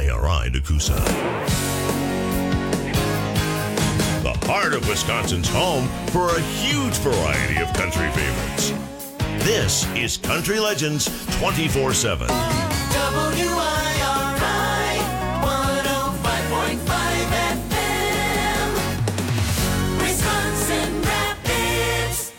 KRI Nakusa. The heart of Wisconsin's home for a huge variety of country favorites. This is Country Legends 24/7. WIRI 105.5 FM, Wisconsin Rapids.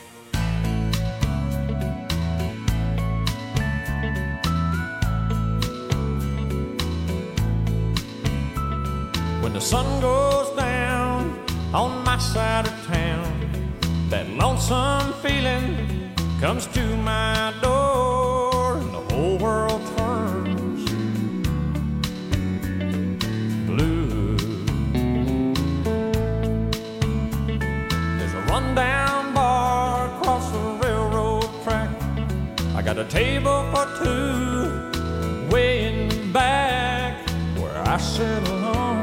When the sun goes down on my side of town, that lonesome feeling comes to my door and the whole world turns blue. There's a rundown bar across the railroad track. I got a table for two way in the back where I sit alone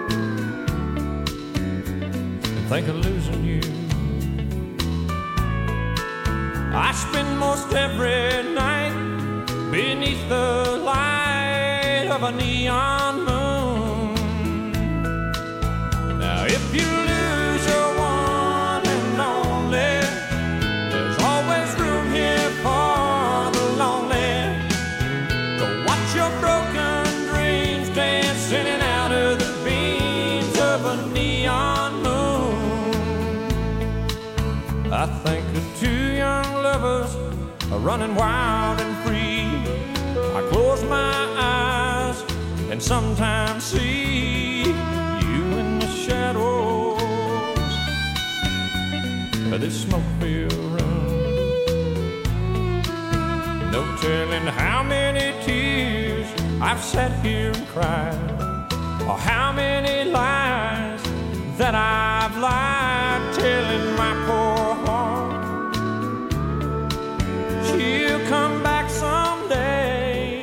and think of losing you. I spend most every night beneath the light of a neon moon. Now if you lose your one and only, there's always room here for the lonely. Go watch your broken dreams dancing in out of the beams of a neon moon. I think of two young lovers are running wild and free. I close my eyes and sometimes see you in the shadows of this smoke-filled room. No telling how many tears I've sat here and cried, or how many lies that I've lied, telling my poor heart she'll come back someday.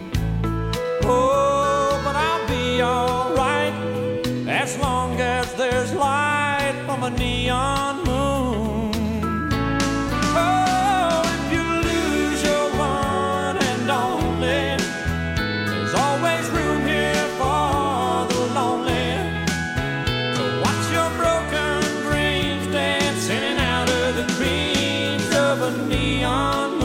Oh, but I'll be alright as long as there's light from a neon moon. Oh, if you lose your one and only, there's always room here for the lonely. So watch your broken dreams dancing in out of the beams of a neon moon.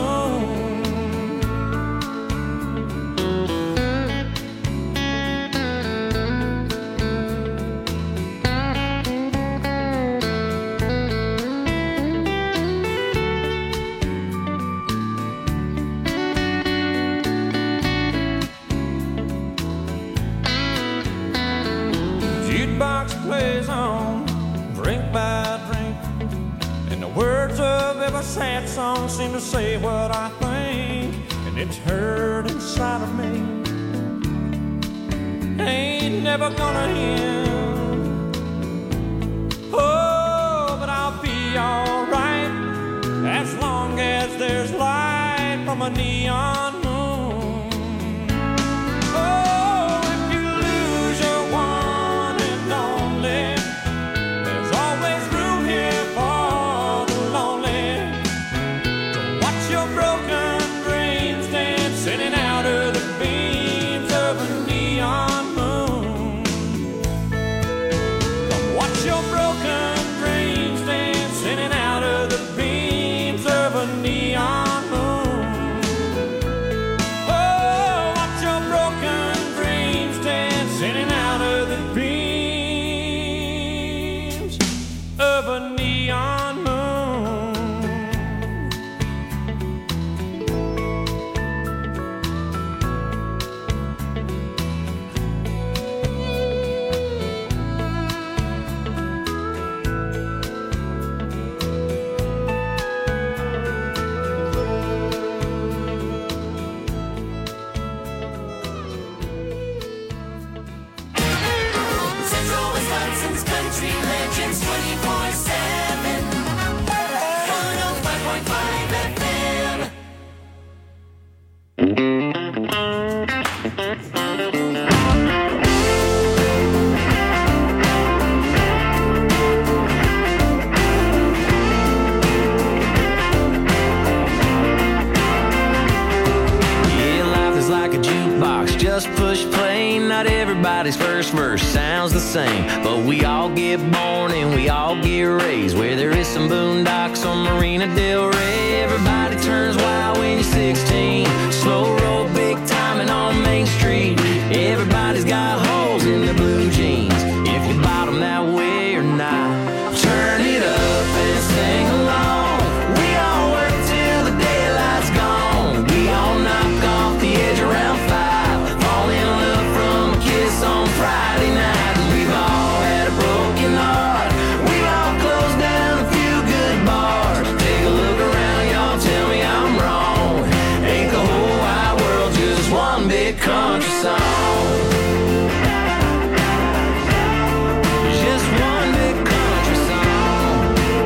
Jukebox plays on, drink by drink, and the words of every sad song seem to say what I think, and it's hurt inside of me. Ain't never gonna end. Oh, but I'll be alright as long as there's light from a neon moon. Oh, if you lose your one and only, there's always room here for the lonely. So watch your broken dreams dancing in out of the beams of a neon moon. Come watch your broken dreams dancing in out of the beams of a neon moon. Oh, watch your broken dreams dancing in out of the beams of a neon moon. Central Wisconsin's Country Legends 24/7, 105.5 FM. Yeah, life is like a jukebox, just push play, not every everybody's first verse sounds the same, but we all get born and we all get raised where there is some boondocks on Marina Del Rey. Everybody turns wild when you're 16, slow roll, big timing on Main Street. Everybody's got holes in their blue jeans, if you bottom that way or not. Turn it up and sing along. We all work till the daylight's gone. We all knock off the edge around 5, fall in love from a kiss on Friday night. And we've all had a broken heart. We've all closed down a few good bars. Take a look around, y'all, tell me I'm wrong. Ain't the whole wide world just one big country song? Just one big country song.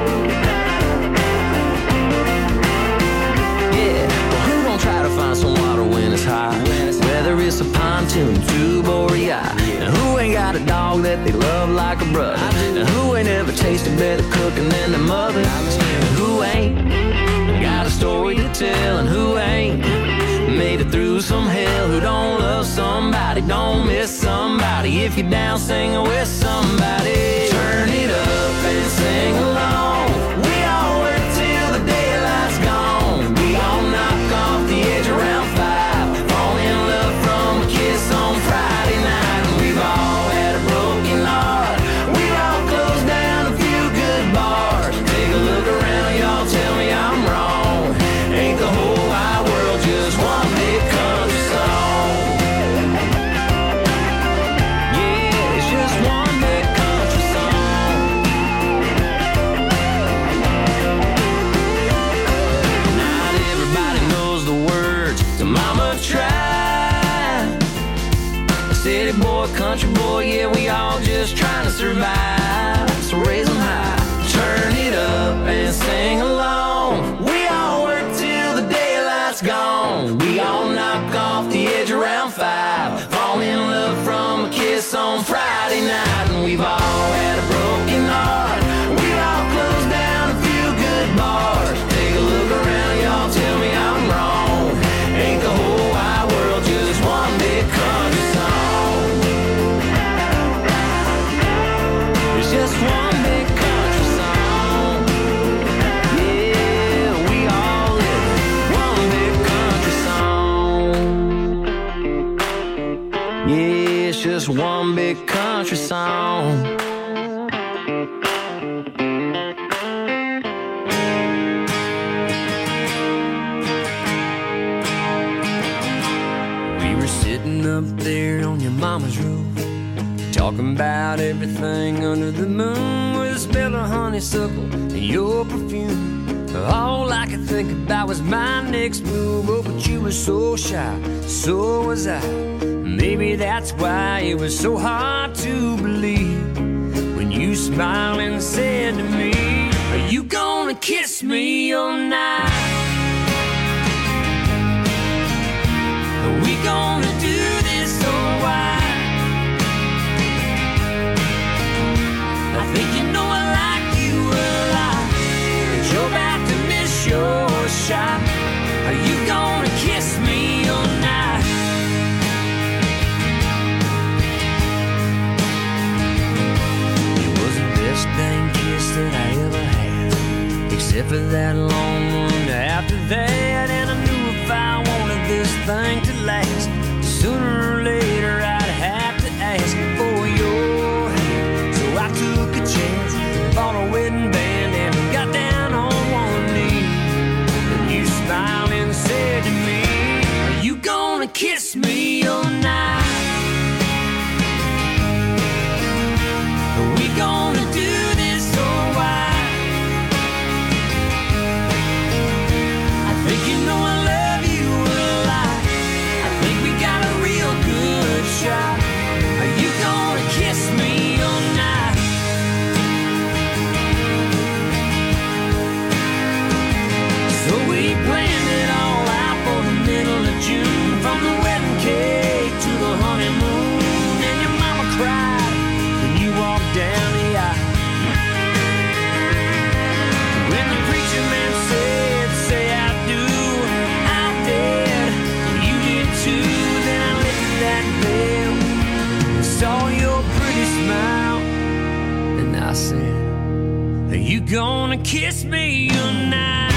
Yeah, but who don't try to find some water when it's hot? Whether it's a pontoon, tube, or a yacht. And who ain't got a dog that they love like a brother? And who ain't ever tasted better cooking than their mother? And who ain't got a story to tell? And who ain't made it through some hell? Who don't love somebody, don't miss somebody? If you're down singing with somebody, turn it up and sing along. We all work till the daylight's gone. We all knock off the edge around 5, fall in love from a kiss on Friday night. And we've all had a broken heart. We've all closed down a few good bars. Take a look around, y'all, tell me I'm wrong. Ain't the whole wide world just one big country song? Yeah, it's just one big country song. Not everybody knows the words to Mama Tried. City boy, country boy, yeah, we all just trying to survive. So raise them high, turn it up and sing along. We all work till the daylight's gone. We all knock off the edge around 5, fall in love from a kiss on Friday night. And we've all had a broken heart. We've all closed down a few good bars. Take a look around, y'all, tell me I'm wrong. Ain't the whole wide world just one big country song? It's just one big country song. Yeah, we all live one big country song. Yeah, it's just one big country song. We were sitting up there on your mama's roof, talking about everything under the moon, with the smell of honeysuckle and your perfume. All I could think about was my next move. Oh, but you were so shy, so was I. Maybe that's why it was so hard to believe when you smiled and said to me, are you gonna kiss me all night? Are we gonna do this or why? I think you know I like you a lot, but you're about to miss your shot. Are you gonna kiss me all night? It was the best dang kiss that I ever had, except for that long one after that. And I knew if I wanted this thing to last, sooner or later I'd have to ask for your hand. So I took a chance, bought a wedding band, and got down on one knee. And you smiled and said to me, are you gonna kiss me all night? Are we gonna do this or why? I think saw your pretty smile, and I said, are you gonna kiss me tonight?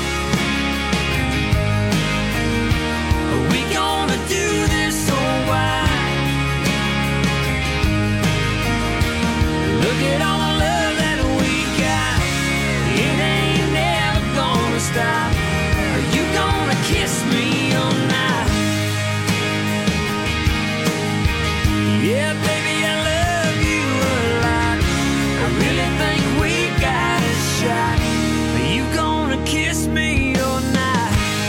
Are we gonna do this or why? Look at all the love that we got, it ain't never gonna stop. Are you gonna kiss me tonight? Yeah, baby, I love you a lot. I really think we got a shot. Are you gonna kiss me or not?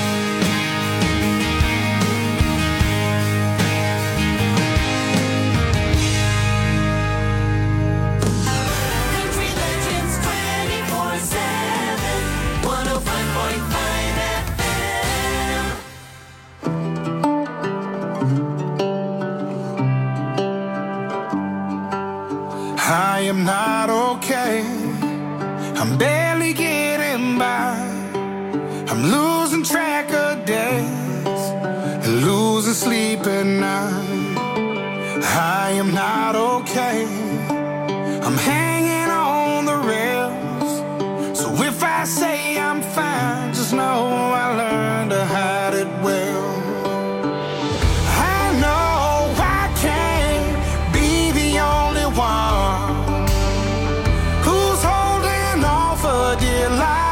Country Legends 24/7, 105.5 FM. I am not okay. I'm barely getting by. I'm losing track of days and losing sleep at night. I am not okay. I'm hanging on the rails. So if I say I'm fine, just know I learned to hide it well. I know I can't be the only one who's holding on for dear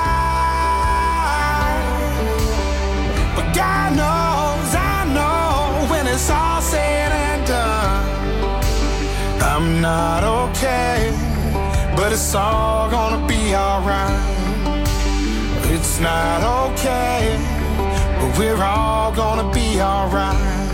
life. But God knows, I know when it's all said and done, I'm not okay, but it's all gonna be alright. It's not okay, but we're all gonna be alright.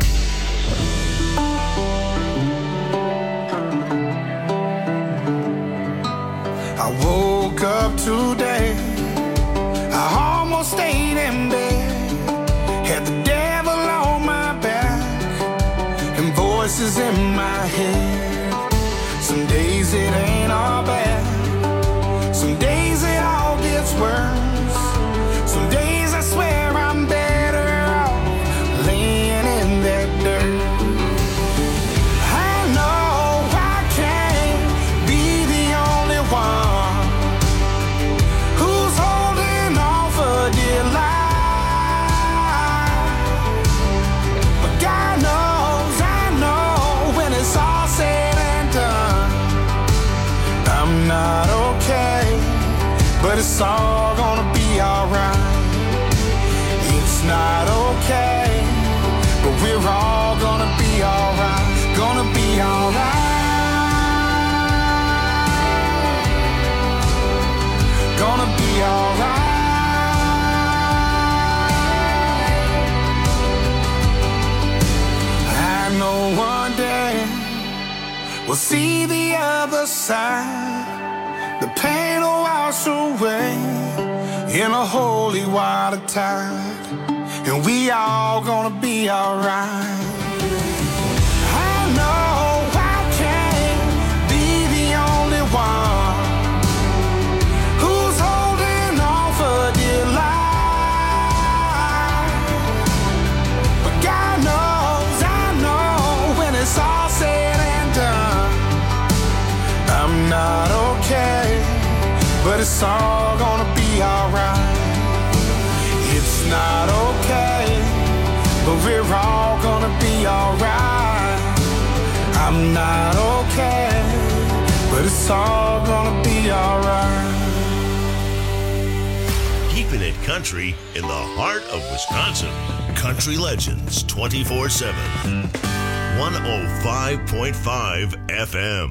I woke up today, I almost stayed in bed, had the devil on my back and voices in my head. Some days it ain't all bad, some days it all gets worse. Some days I swear I'm better off laying in that dirt. I know I can't be the only one who's holding on for dear life. But God knows, I know when it's all said and done, I'm not okay, but it's all gonna be alright. It's not okay, but we're all gonna be alright. Gonna be alright. Gonna be alright. I know one day we'll see the other side. The pain will wash away in a holy water tide, and we all gonna be alright. I know I can't be the only one who's holding on for dear life. But God knows, I know when it's all said and done, I'm not okay, but it's all gonna be alright. It's not okay, but we're all gonna be alright. I'm not okay, but it's all gonna be alright. Keeping it country in the heart of Wisconsin. Country Legends 24/7. 105.5 FM.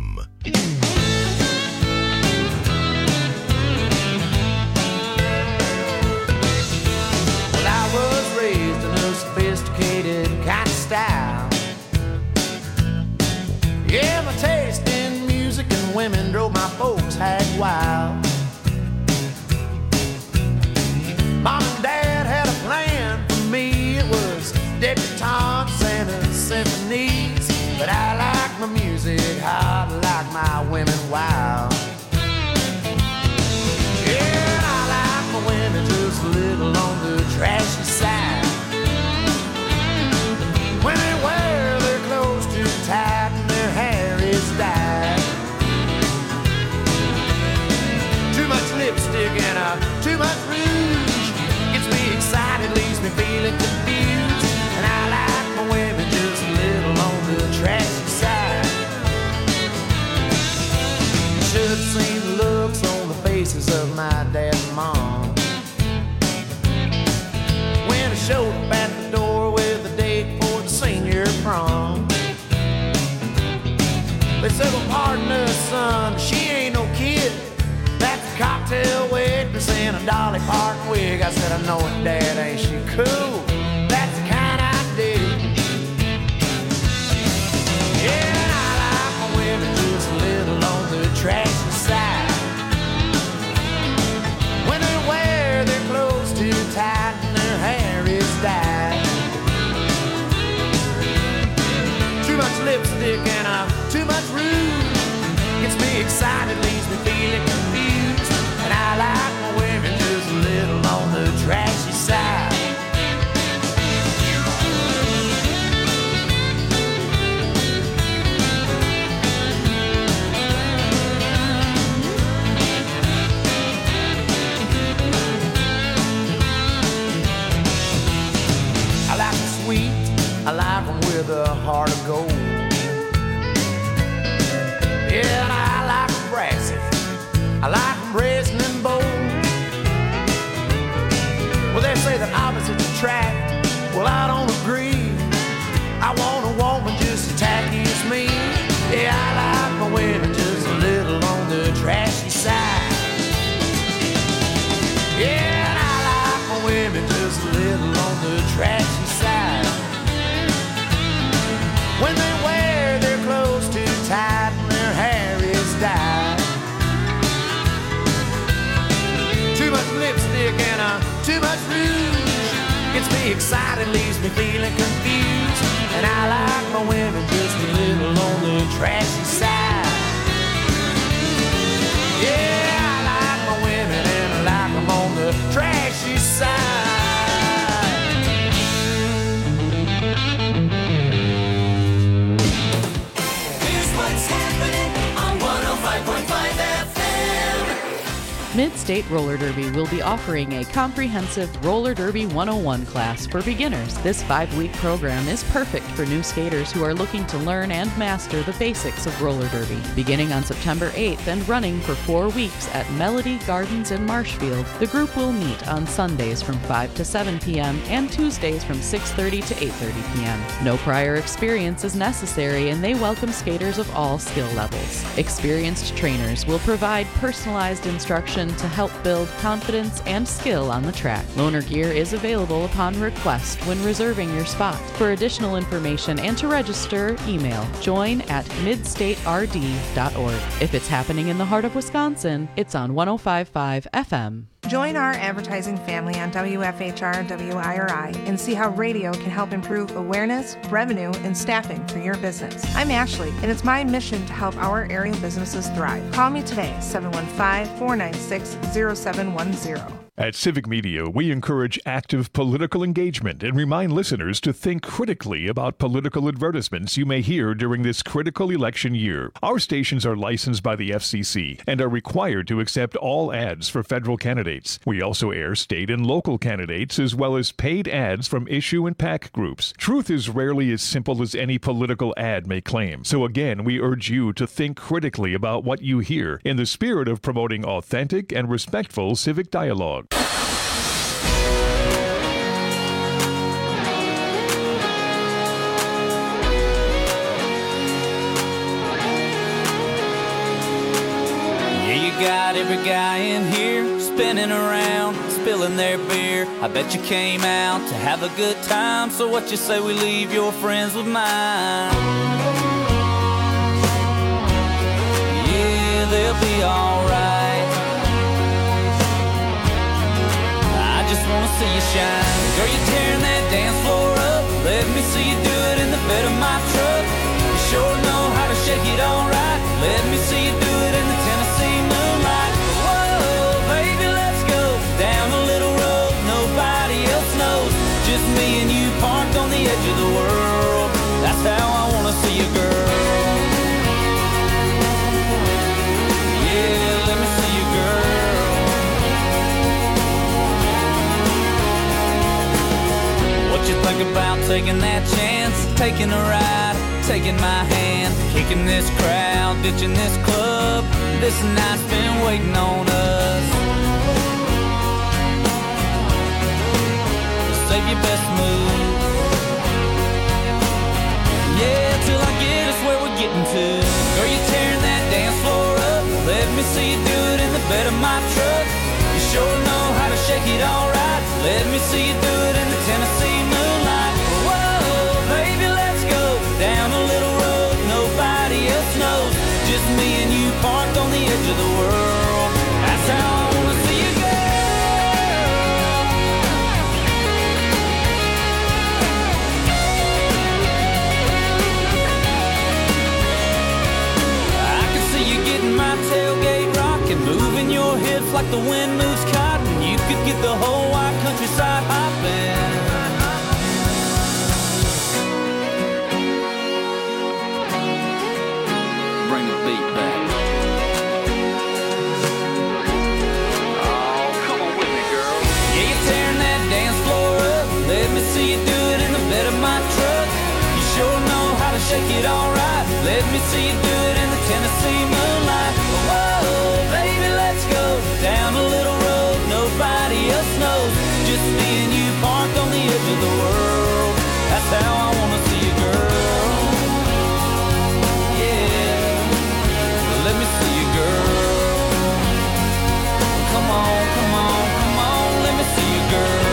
Well, I was raised in a sophisticated kind of style. Yeah, my taste in music and women drove my folks hag wild. Mom and Dad had a plan for me. It was debutantes and symphonies. But I like my music hot, like my women wild. Yeah, I like my women just a little on the trashy side. When they wear their clothes too tight and their feeling confused. And I like my women just a little on the trashy side. Should have seen the looks on the faces of my dad and mom when I showed up at the door with a date for the senior prom. They said, well, pardon us, son, she ain't no kid. That's a cocktail waitress in a Dolly Parton wig. I said, I know it, Dad, ain't she cool? That's the kind I dig. Yeah, and I like my women just a little on the trashy side. When they wear their clothes too tight and their hair is dyed. Too much lipstick and too much rouge gets me excited, leaves me feeling confused. And I like my women just a little on the trashy side. I like them sweet, I like them with a heart of gold. Yeah, and I like them brassy, I like them brazen and bold. Well, they say that opposites attract, well, I don't agree. I want a woman just as tacky as me. Yeah, I like my women just a little on the trashy side. Yeah, and I like my women just a little on the trashy side. When they wear their clothes too tight and their hair is dyed. Too much lipstick and too much rouge gets me excited, leaves me feeling confused. And I like my women just a little on the trashy side. Yeah, I like my women and I like them on the trashy side. What's happening on 105.5 FM? Mid-State Roller Derby will be offering a comprehensive Roller Derby 101 class for beginners. This 5-week program is perfect for new skaters who are looking to learn and master the basics of roller derby. Beginning on September 8th and running for 4 weeks at Melody Gardens in Marshfield, the group will meet on Sundays from 5 to 7 p.m. and Tuesdays from 6:30 to 8:30 p.m. No prior experience is necessary, and they welcome skaters of all skill levels. Experienced trainers will provide personalized instruction to help build confidence and skill on the track. Loaner gear is available upon request when reserving your spot. For additional information and to register, email join@midstaterd.org. If it's happening in the heart of Wisconsin, it's on 105.5 FM. Join our advertising family on WFHR WIRI and see how radio can help improve awareness, revenue, and staffing for your business. I'm Ashley, and it's my mission to help our area businesses thrive. Call me today, 715-496-0710. At Civic Media, we encourage active political engagement and remind listeners to think critically about political advertisements you may hear during this critical election year. Our stations are licensed by the FCC and are required to accept all ads for federal candidates. We also air state and local candidates as well as paid ads from issue and PAC groups. Truth is rarely as simple as any political ad may claim. So again, we urge you to think critically about what you hear in the spirit of promoting authentic and respectful civic dialogue. Yeah, you got every guy in here spinning around, spilling their beer. I bet you came out to have a good time, so what you say we leave your friends with mine? Yeah, they'll be alright. I just wanna see you shine. Girl, you tearing that dance floor up. Let me see you do it in the bed of my truck. You sure know how to shake it all right. Let me see you do it in the Tennessee moonlight. Whoa, baby, let's go down a little road nobody else knows. Just me and you parked on the edge of the world. That's how I wanna see you, girl. Yeah, let me see you, girl. taking that chance, taking a ride, taking my hand, kicking this crowd, ditching this club. This night's been waiting on us. Save your best move. Yeah, till I get us where we're getting to. Girl, you're tearing that dance floor up. Let me see you do it in the bed of my truck. You sure know how to shake it all right. Let me see you do it in the Tennessee moonlight. Whoa, baby, let's go down a little road nobody else knows. Just me and you parked on the edge of the world. That's how I wanna see you go. I can see you getting my tailgate rocking, moving your hips like the wind moves cotton. You could get the whole wide countryside hopping. Bring the beat back. Oh, come on with me, girl. Yeah, you're tearing that dance floor up. Let me see you do it in the bed of my truck. You sure know how to shake it all right. Let me see you do it in the Tennessee moonlight. Whoa, baby, let's go down a little road nobody else knows. Just me and you parked on the edge of the world. That's how I wanna see you, girl. Yeah, let me see you, girl. Come on, come on, come on, let me see you, girl.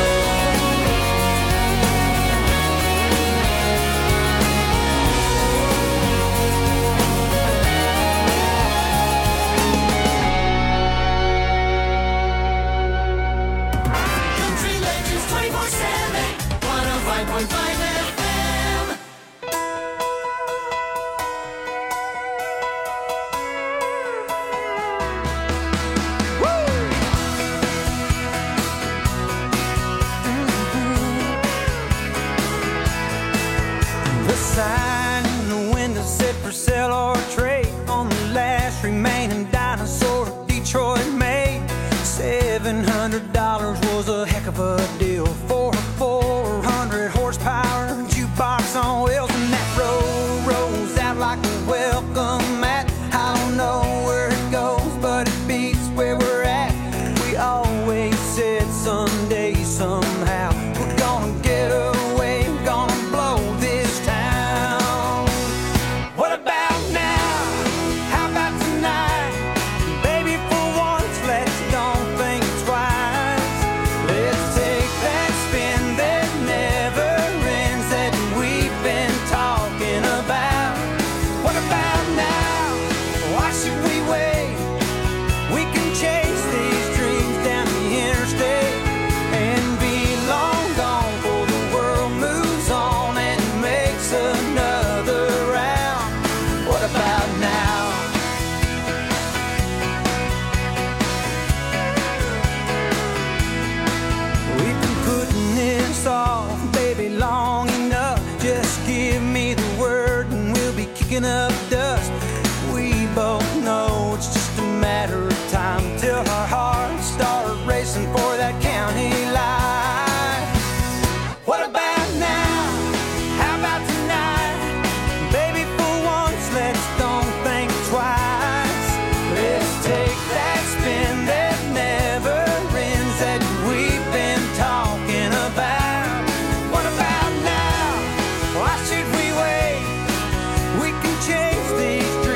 Country Legends 24/7, 105.5 FM. The sign in the window said for sale or trade on the last remaining dinosaur Detroit made. $700 was a heck of a deal for a 400 horsepower jukebox on wheels, and that road rolls out like a welcome mat. I don't know where it goes, but it beats where we're at. We always said someday, somehow, we're gonna get away, gonna blow this town. What about now? How about tonight? Baby, for once, let's don't think twice. Let's take that spin that never ends that we've been talking about. What about now? Why should we wait? We can chase these dreams down the interstate and be long gone before the world moves on and makes another round. What about now? We've been putting this off, baby, long enough. Just give me the word and we'll be kicking up dust. We both know it's just a matter of time till our hearts start racing for that county line. What about now? How about tonight? Baby, for once, let's don't think twice. Let's take that spin that never ends that we've been talking about. What about now? Why should we wait? We can chase these dreams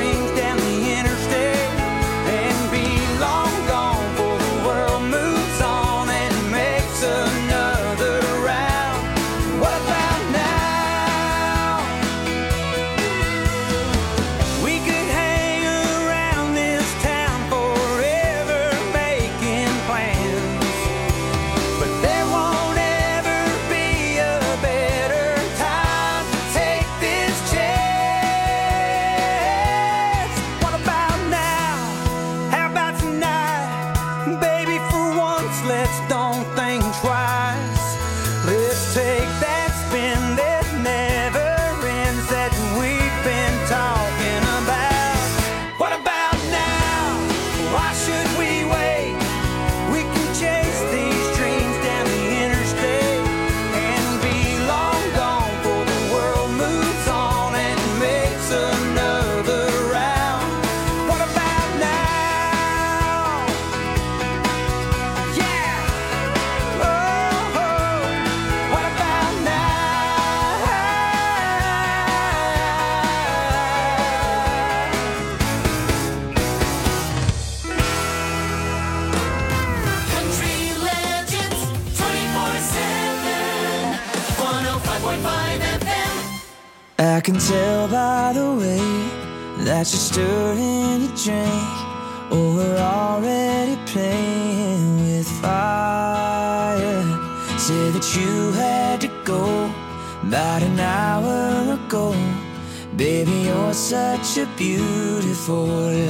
can tell by the way that you're stirring your drink. Oh, we're already playing with fire. Said that you had to go about an hour ago. Baby, you're such a beautiful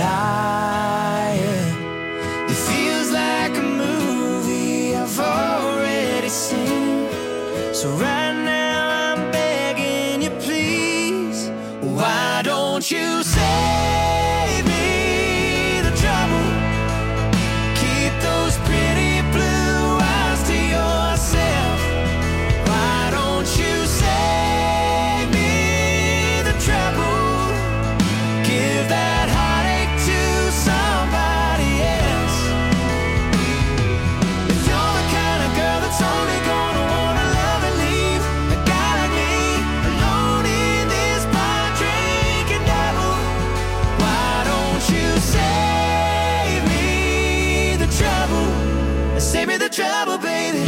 liar. It feels like a movie I've already seen. So right now I'm begging you, please, why don't you save me the trouble? Keep those pretty blue eyes to yourself. Why don't you save me the trouble? Give that heartache to somebody else. If you're the kind of girl that's only gonna wanna love and leave a guy like me alone in this bar drinking devil, why don't you save me the trouble? Save me the trouble, baby.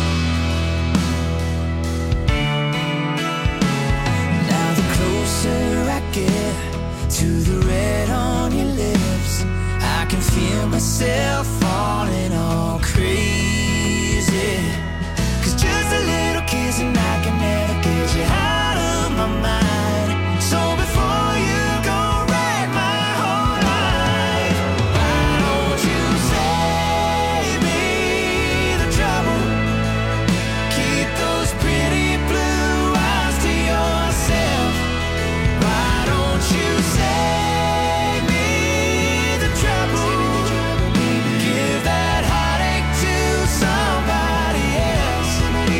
Now the closer I get to the red on your lips, I can feel myself falling all crazy. 'Cause just a little kiss and I can never get you out of my mind. So before you go wreck my whole life, why don't you save me the trouble? Keep those pretty blue eyes to yourself. Why don't you save me the trouble? Give that heartache to somebody else.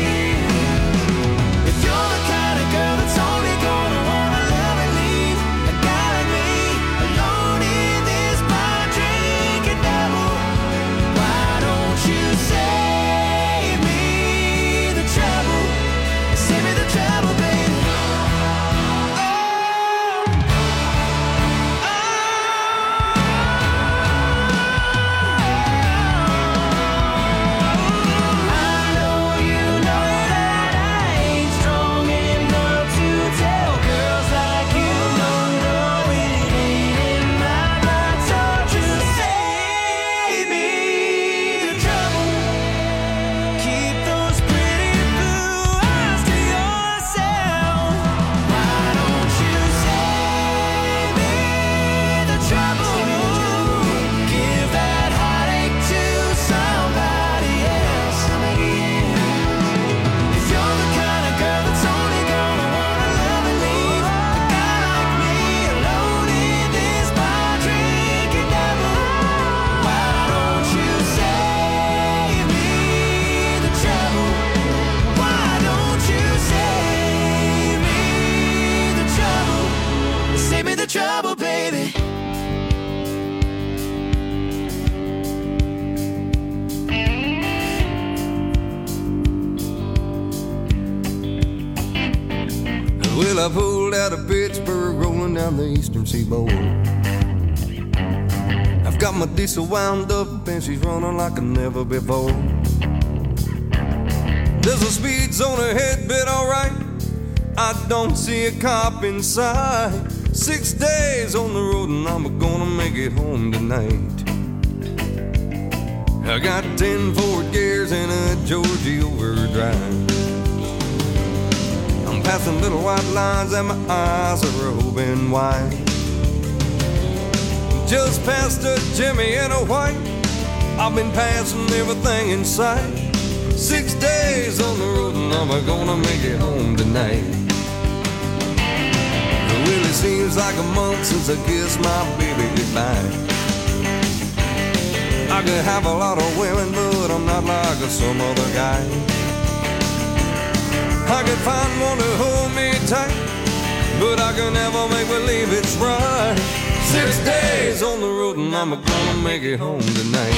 If you're the kind of girl that's only gonna wanna love and leave a guy like me alone in this bar drinking devil, why don't you save me the trouble? Save me the trouble, baby. I know you know that I ain't strong enough to tell girls like you. No, it ain't in my blood. So just save me the trouble. Keep those pretty blue eyes to yourself. Why don't you save me the trouble? Give that heartache to somebody else. If you're the kind of girl that's only gonna wanna love and leave a guy like me alone in this bar drinking devil, why don't you save me the trouble? Why don't you save me the trouble? Save me the trouble, baby. Well, I pulled out of Pittsburgh, rolling down the eastern seaboard. I've got my diesel wound up and she's running like never before. There's a speed zone ahead, but alright, I don't see a cop in sight. 6 days on the road and I'm gonna make it home tonight. I got 10 Ford gears and a Georgia overdrive. I'm passing little white lines and my eyes are open wide. Just past a Jimmy and a white, I've been passing everything in sight. 6 days on the road and I'm gonna make it home tonight. It really seems like a month since I kissed my baby goodbye. I could have a lot of women, but I'm not like some other guy. I could find one to hold me tight, but I can never make believe it's right. 6 days on the road and I'm gonna make it home tonight.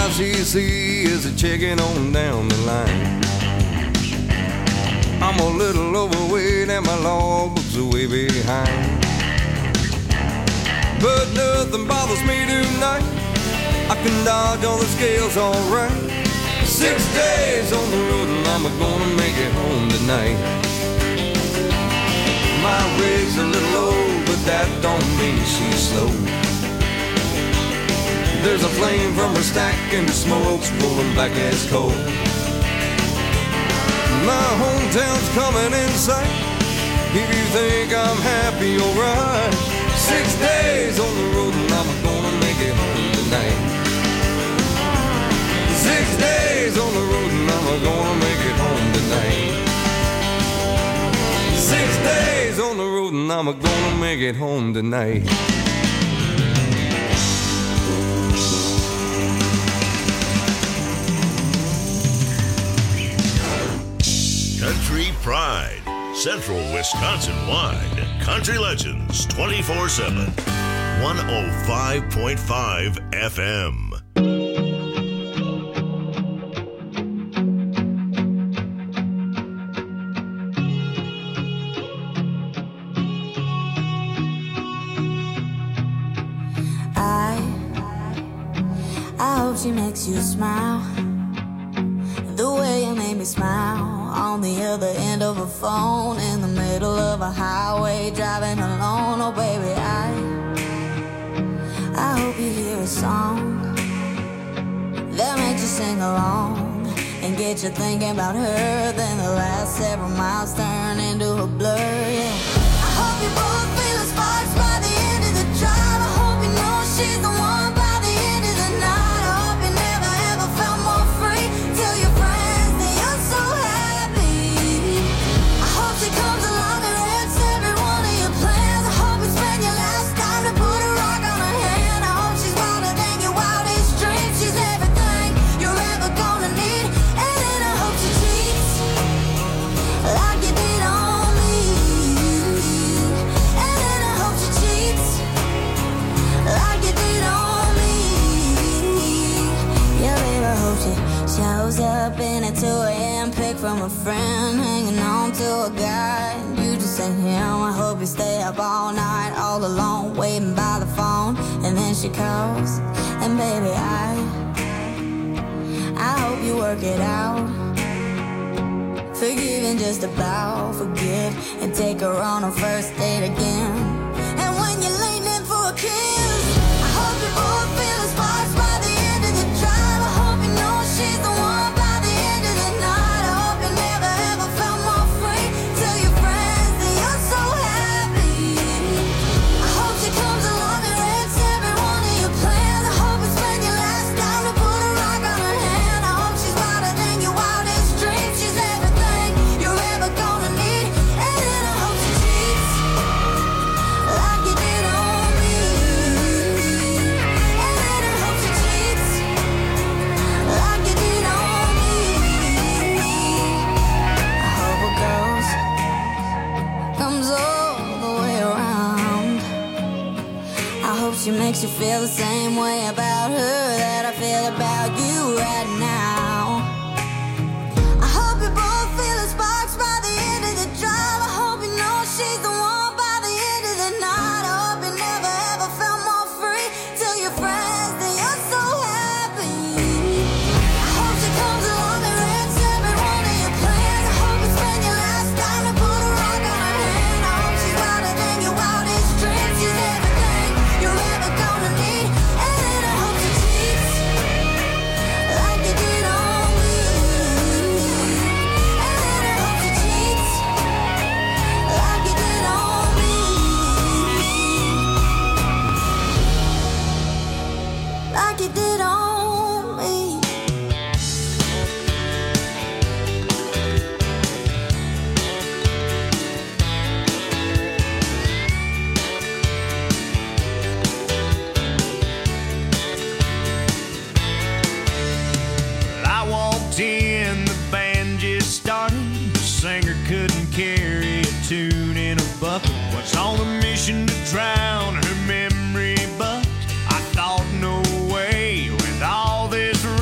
How's he see as a checking on down the line? I'm a little overweight and my logbook's way behind. But nothing bothers me tonight. I can dodge all the scales alright. 6 days on the road and I'm gonna make it home tonight. My rig's a little old, but that don't mean she's slow. There's a flame from her stack and the smoke's rolling back as coal. My hometown's coming in sight. If you think I'm happy, alright. 6 days on the road and I'm gonna make it home tonight. 6 days on the road and I'm gonna make it home tonight. 6 days on the road and I'm gonna make it home tonight. Country Pride, Central Wisconsin-wide. Country Legends 24/7. 105.5 FM. I hope she makes you smile the way you made me smile on the other end of a phone in the middle of a highway driving alone. Oh baby, I hope you hear a song that makes you sing along and get you thinking about her. Then the last several miles turn into a blur. Yeah, I hope you both feel the sparks by the end of the drive. I hope you know she's the one by the end of the night. I hope you never ever felt more free. Tell your friends that you're so happy. I hope she comes along and wrecks every one of your plans. I hope you spend your last time to put a rock on her hand. I hope she's wilder than your wildest dreams. She's everything you're ever gonna need. And then I hope she cheats like you did on me. And then I hope she cheats like you did on me. Yeah, baby, I hope she shows up in a 2 a.m. pic from a friend, hanging on to a guy. You just ain't him. I hope you stay up all night, all alone, waiting by the phone. And then she calls, and baby, I hope you work it out. Forgive and just about forget, and take her on a first date again. And when you're leaning for a kiss, I hope you both feel the sparks by the end of the drive. I hope you know she's the one by the end of the night. I hope you never ever felt more free. Tell your friends that you're so happy. I hope she comes along and wrecks every one of your plans. I hope you spend your last time to put a rock on her hand. I hope she's wilder than your wildest dreams. She's everything you're ever gonna need. And then I hope she cheats like you did on me. And then I hope she cheats like you did on me. I hope a girl's comes all the way around. I hope she makes you feel the same way about her that I feel about you right now. I hope you both feel the sparks by the end of the drive. I hope you know she's the one by the end of the night. I hope you never ever felt more free. Tell your friends that you're so happy. I hope she comes along and wrecks every one of your plans. I hope you spend your last time to put a rock on her hand. I hope she's wilder than your wildest dreams. She's everything you're ever gonna need. And then I hope she cheats like you did on me. And then I hope she cheats like you did on me. Like you did on me. I walked in, the band just started. The singer couldn't carry a tune in a bucket. Was on a mission to drown her memory, but I thought, no way, with all this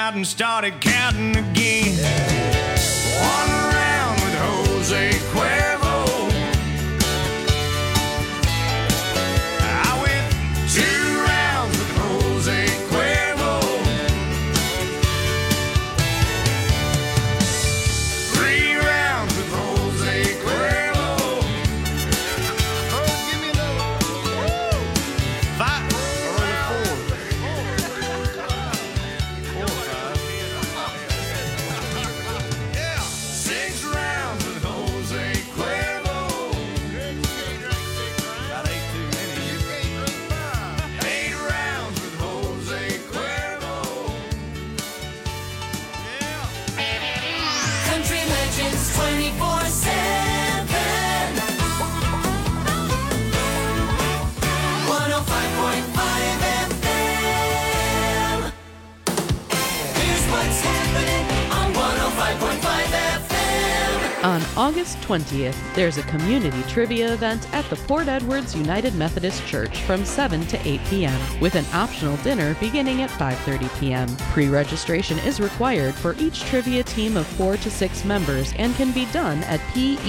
out and started counting again. One round with Jose Cuervo. I went 2 rounds with Jose Cuervo. 3 rounds with Jose Cuervo. Oh, give me another. 5 or 6 rounds with Jose Cuervo. That ain't too many. 8 rounds with Jose Cuervo. Country Legends 24/7. 105.5 FM. Here's what's happening on 105.5 FM. On August 20th, there's a community trivia event at the Port Edwards United Methodist Church from 7 to 8 p.m. with an optional dinner beginning at 5:30 p.m. Pre-registration is required for each trivia team of 4 to 6 members and can be done at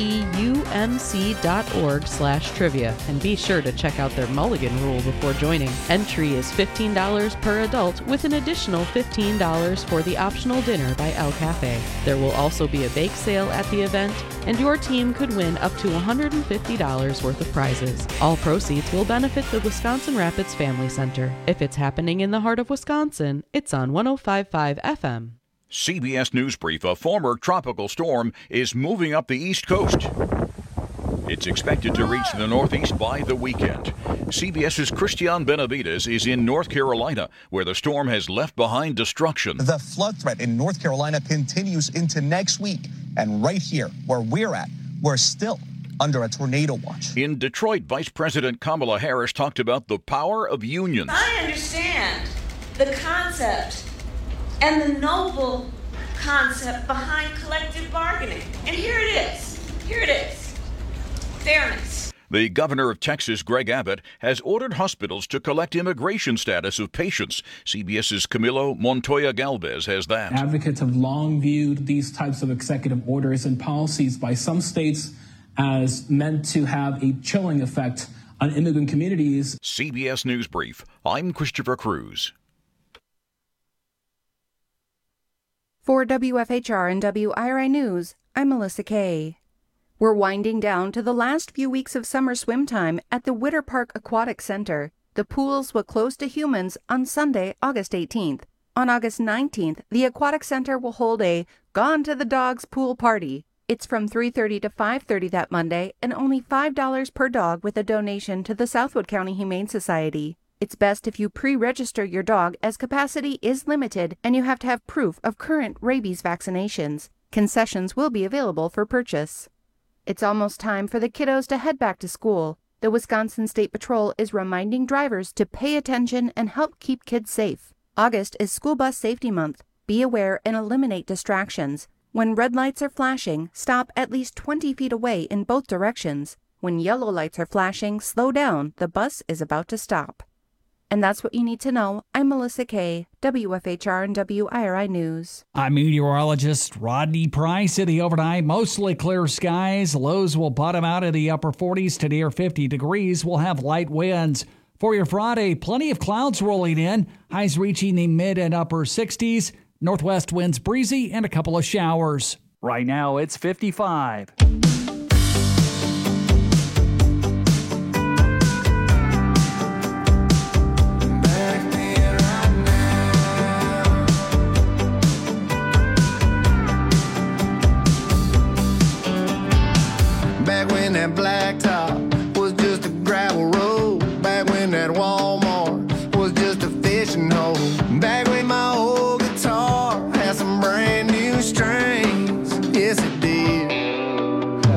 peumc.org/trivia. And be sure to check out their mulligan rule before joining. Entry is $15 per adult with an additional $15 for the optional dinner by El Cafe. There will also be a bake sale at the event, and your team could win up to $150 worth of prizes. All proceeds will benefit the Wisconsin Rapids Family Center. If it's happening in the heart of Wisconsin, it's on 105.5 FM. CBS News Brief: a former tropical storm is moving up the East Coast. It's expected to reach the Northeast by the weekend. CBS's Christian Benavides is in North Carolina, where the storm has left behind destruction. The flood threat in North Carolina continues into next week. And right here, where we're at, we're still under a tornado watch. In Detroit, Vice President Kamala Harris talked about the power of unions. I understand the concept and the noble concept behind collective bargaining. And here it is. Here it is. Fairness. The governor of Texas, Greg Abbott, has ordered hospitals to collect immigration status of patients. CBS's Camilo Montoya Galvez has that. Advocates have long viewed these types of executive orders and policies by some states as meant to have a chilling effect on immigrant communities. CBS News Brief. I'm Christopher Cruz. For WFHR and WIRI News, I'm Melissa Kay. We're winding down to the last few weeks of summer swim time at the Witter Park Aquatic Center. The pools will close to humans on Sunday, August 18th. On August 19th, the Aquatic Center will hold a Gone to the Dogs pool party. It's from 3:30 to 5:30 that Monday and only $5 per dog with a donation to the Southwood County Humane Society. It's best if you pre-register your dog as capacity is limited and you have to have proof of current rabies vaccinations. Concessions will be available for purchase. It's almost time for the kiddos to head back to school. The Wisconsin State Patrol is reminding drivers to pay attention and help keep kids safe. August is School Bus Safety Month. Be aware and eliminate distractions. When red lights are flashing, stop at least 20 feet away in both directions. When yellow lights are flashing, slow down. The bus is about to stop. And that's what you need to know. I'm Melissa Kay, WFHR and WIRI News. I'm meteorologist Rodney Price. In the overnight, mostly clear skies. Lows will bottom out in the upper 40s to near 50 degrees. We'll have light winds. For your Friday, plenty of clouds rolling in. Highs reaching the mid and upper 60s. Northwest winds breezy and a couple of showers. Right now, it's 55. Back when that blacktop was just a gravel road. Back when that Walmart was just a fishing hole. Back when my old guitar had some brand new strings. Yes, it did.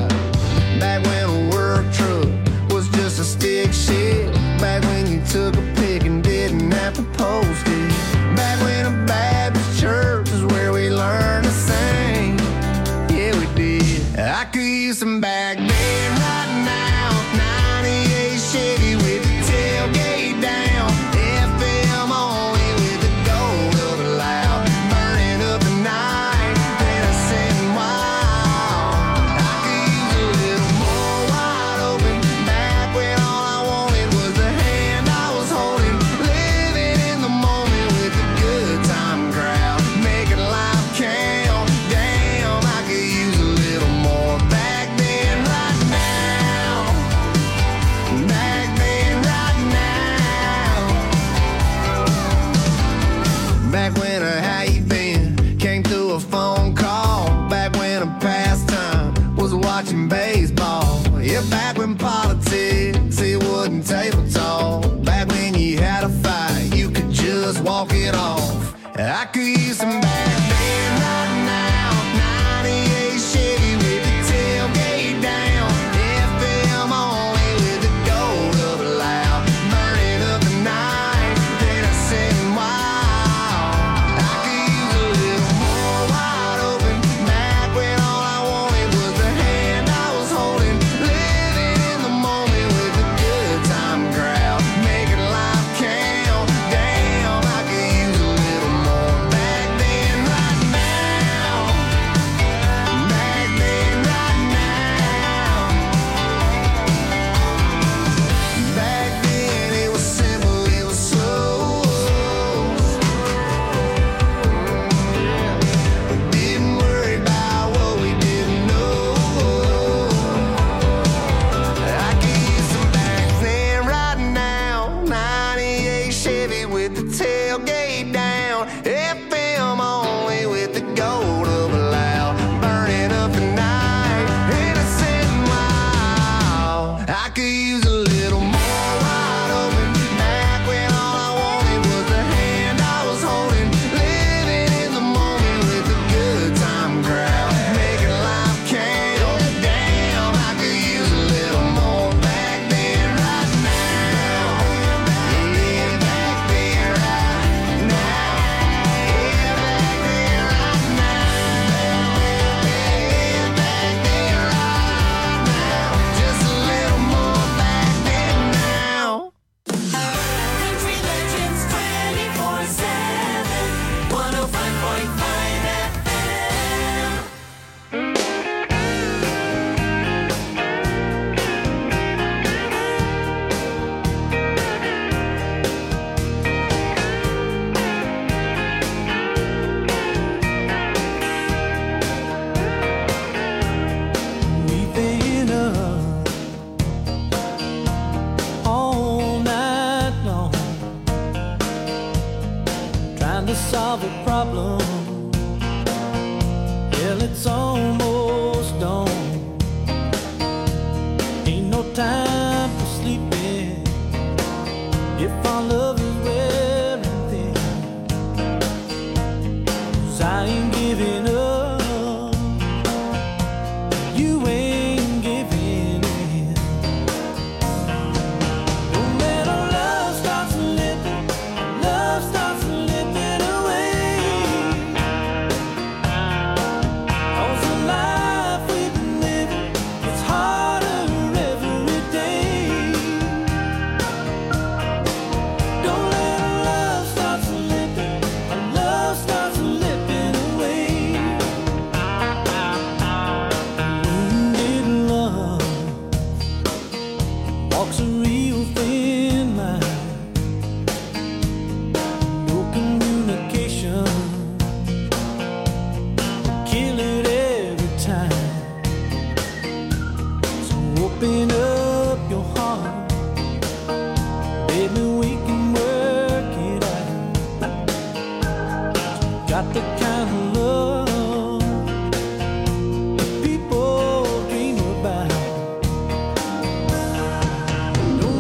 talking politics, it wasn't table talk. Back when you had a fight, you could just walk it off. I could use some back then, right now. 98 Chevy with the tailgate down. FM only with the gold of a loud. Burning up the night, then I said wow. I could use a little more wide open. Back when all I wanted was the hand I was holding. Living in the moment with the good time crowd. Making life count. Damn, I could use a little more. Back then, right now. Back then, right now. Back then it was simple, it was slow. We didn't worry about what we didn't know. I could use some back then, right now. 98 Chevy with the tailgate down. FM only with the gold of a loud. Burning up the night, innocent and wild. I could use a little more wide open. Back when all I wanted was the hand I was holding. Living in the moment with the good time crowd. Making life count. Damn, I could use a little more. Back then, right now. Yeah, back then, right now. Yeah, back then, right now. Yeah, back then, right now. Just a little more back then now. Country Legends 24/7, 105.5 FM. We've been up all night long, trying to solve a problem. Well, it's almost dawn. Ain't no time for sleeping if our love is wearing thin. 'Cause I ain't giving up. You ain't giving in. Don't let our love start slipping, love starts slipping away. 'Cause the life we've been living gets harder every day. Don't let our love start slipping, our love starts slipping away. Wounded love walks a real thin line. No communication, kill it every time. So open up your heart, baby, we can work it out. Got the kind of love that people dream about. No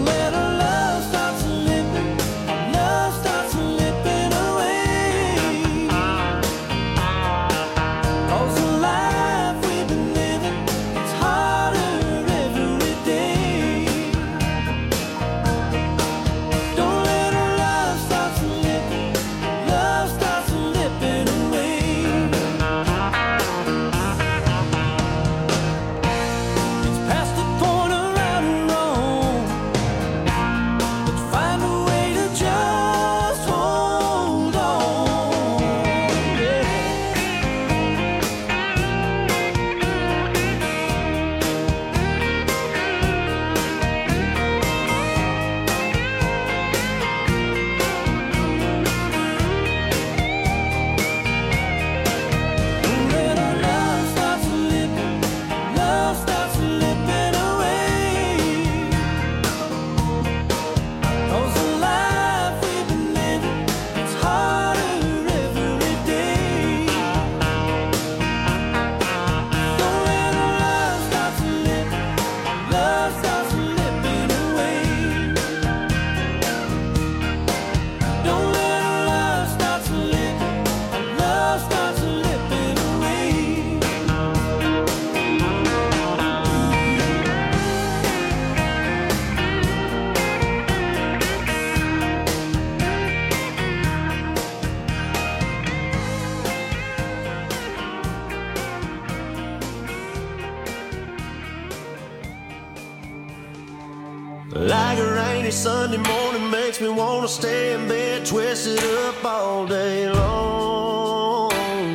Like a rainy Sunday morning makes me wanna stay in bed, twisted up all day long.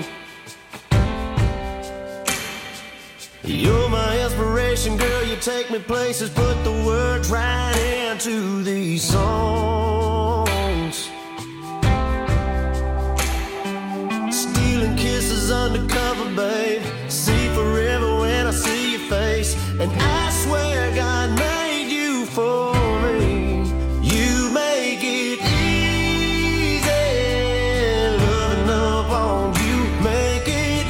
You're my inspiration, girl, you take me places, put the words right into these songs. Stealing kisses undercover, babe, see forever when I see your face. And I swear God made you for me. You make it easy, loving up on you. Make it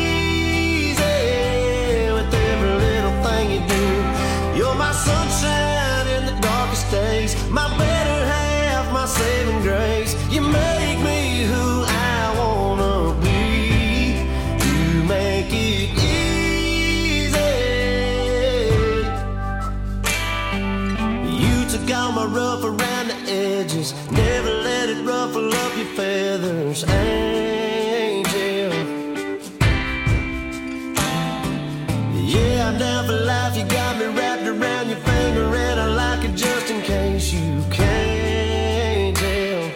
easy with every little thing you do. You're my sunshine in the darkest days, my better half, my saving grace. You make me who I wanna be. You make it easy. You took all my rough around the edges, never let it ruffle up your feathers, angel. Yeah, I'm down for life, you got me wrapped around your finger, and I like it just in case you can't tell.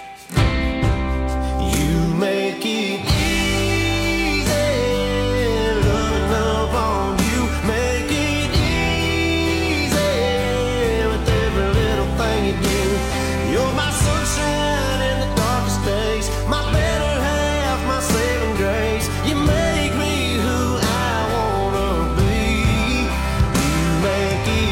You make it easy, loving up on you. Make it easy with every little thing you do. You're my sunshine in the darkest days, my better half, my saving grace. You make me who I wanna be. You make it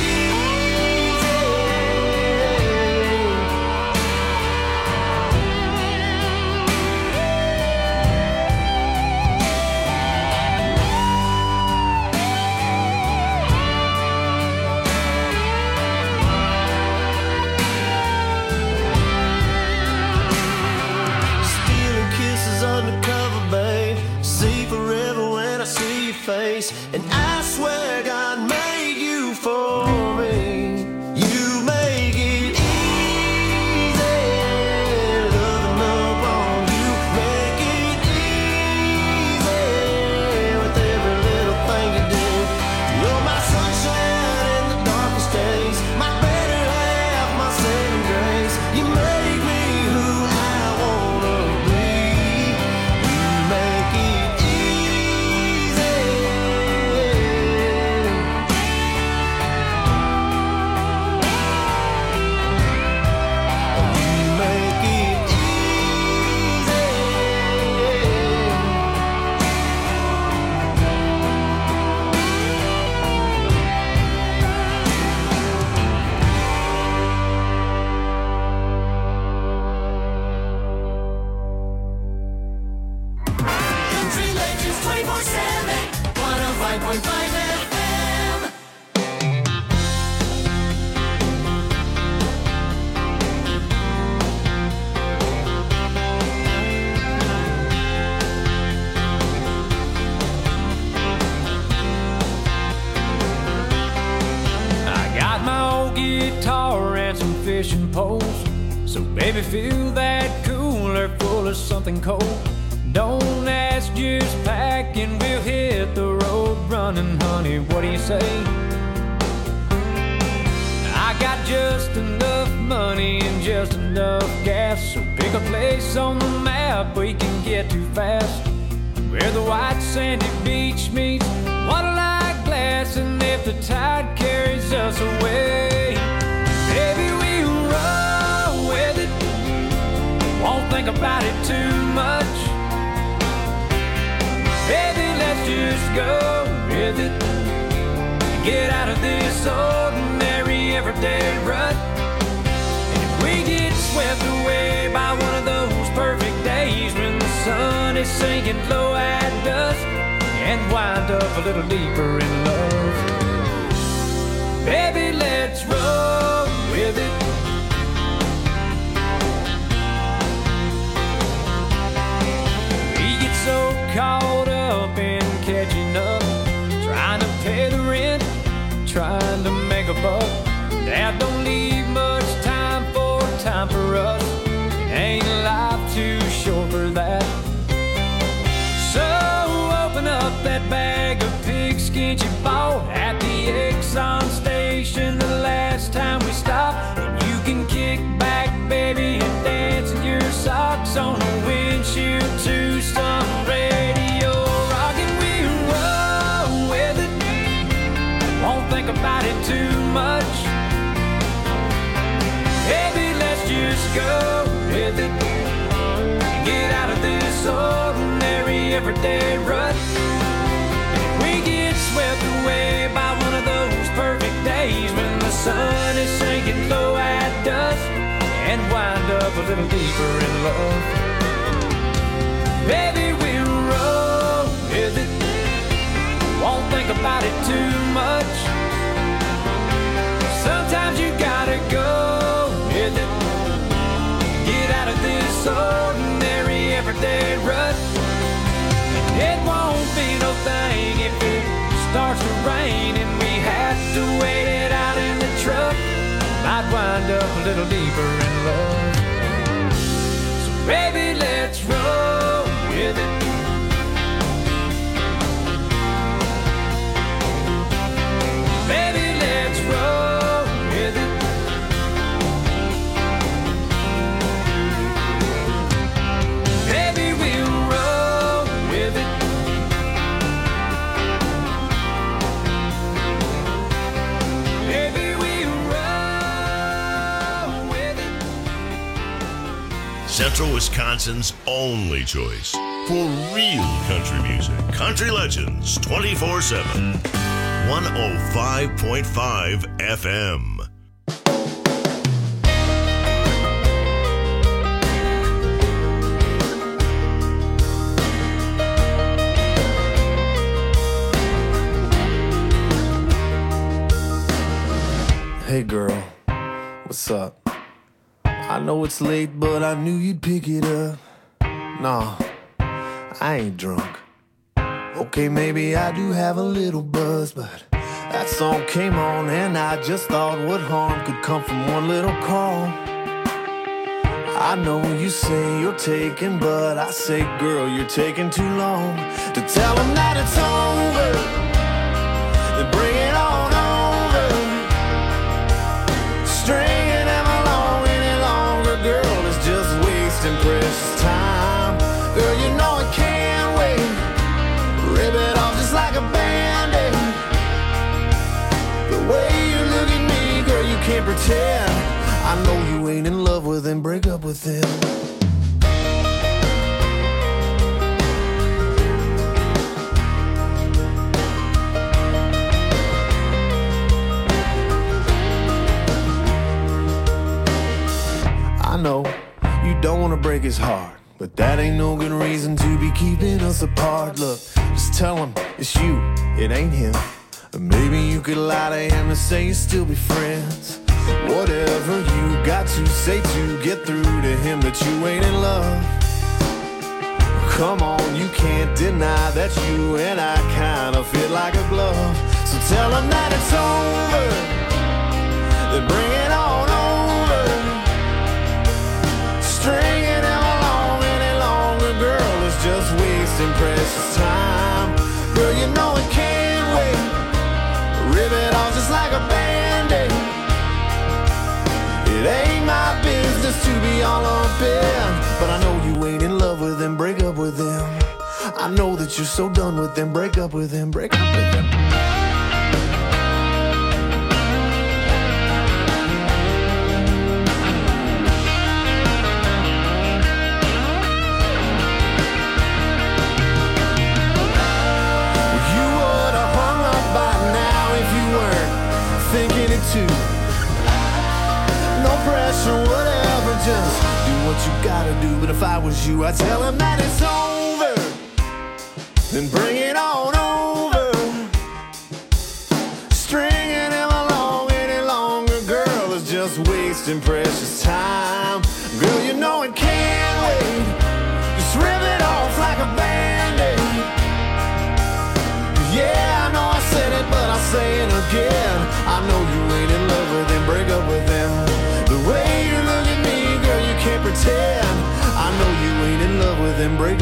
stealing kisses undercover, babe. See forever when I see your face. And I swear God made you for me. You make it easy, loving up on you. Make it easy with every little thing you do. You're my sunshine in the darkest days, my better half, my saving grace. You make me who I wanna be. You make it easy. You make it easy. Country Legends 24/7, 105.5 FM. I got my old guitar and some fishing poles. So baby, fill that cooler full of something cold. Don't ask, just pack and we'll hit the road running, honey. What do you say? I got just enough money and just enough gas, so pick a place on the map we can get to fast, where the white sandy beach meets water-like glass. And if the tide carries us away, baby, we'll roll with it. Won't think about it too much. Baby, let's just go with it. Get out of this ordinary everyday rut. And if we get swept away by one of those perfect days when the sun is sinking low at dusk, and wind up a little deeper in love, baby, let's roll with it. We get so caught up in catching up, trying to pay the rent, trying to make a buck, that don't leave much time for us. Ain't life too short for that? So open up that bag of pigskin you bought at the Exxon station the last time much. Baby, let's just go with it. Get out of this ordinary everyday rut. If we get swept away by one of those perfect days when the sun is sinking low at dusk, and wind up a little deeper in love. Baby, we'll roll with it. Won't think about it too much. Sometimes you gotta go with it. Get out of this ordinary everyday rut. It won't be no thing if it starts to rain and we have to wait it out in the truck. Might wind up a little deeper in love. So baby, let's roll with it. Baby, let's roll with it. Baby, we'll roll with it. Baby, we'll roll with it. Central Wisconsin's only choice for real country music. Country Legends 24/7. 105.5 FM. Hey girl, what's up? I know it's late, but I knew you'd pick it up. Nah, I ain't drunk. Okay, maybe I do have a little buzz, but that song came on and I just thought what harm could come from one little call. I know you say you're taking, but I say, girl, you're taking too long to tell them that it's over. Then bring it on over. Stringing them along any longer, girl, is just wasting precious time. Girl, you know it can't wait. Rip it off just like a band-aid. The way you look at me, girl, you can't pretend. I know you ain't in love with him, break up with him. I know you don't want to break his heart, but that ain't no good reason to be keeping us apart. Look, just tell him it's you, it ain't him. Or maybe you could lie to him and say you still be friends. Whatever you got to say to get through to him that you ain't in love. Come on, you can't deny that you and I kind of fit like a glove. So tell him that it's over, then bring it on over. Stringing him along any longer, girl, is just wasting precious time. Girl, you know it can't wait. Rip it off just like a band-aid. It ain't my business to be all up in, but I know you ain't in love with him, break up with him. I know that you're so done with him, break up with him, break up with him. You would have hung up by now if you weren't thinking it too. No pressure, whatever, just do what you gotta do. But if I was you, I'd tell him that it's over, then bring it on over. Stringing him along any longer, girl, is just wasting precious time. Girl, you know it can't wait. Just rip it off like a band-aid. Yeah, I know I said it, but I'll say it again. I know you ain't in love with him, break up with him. The way you look at me, girl, you can't pretend. I know you ain't in love with him, break